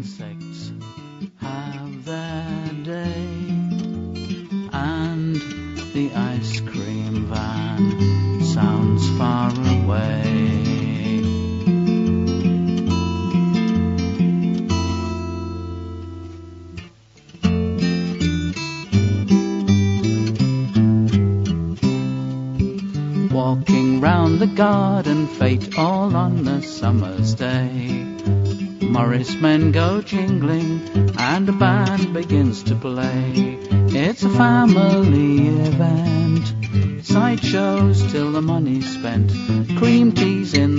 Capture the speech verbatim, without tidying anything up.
insects have their day, and the ice cream van sounds far away. Walking round the garden, fate all on a summer's day. Morris men go jingling and a band begins to play. It's a family event, sideshows till the money's spent, cream teas in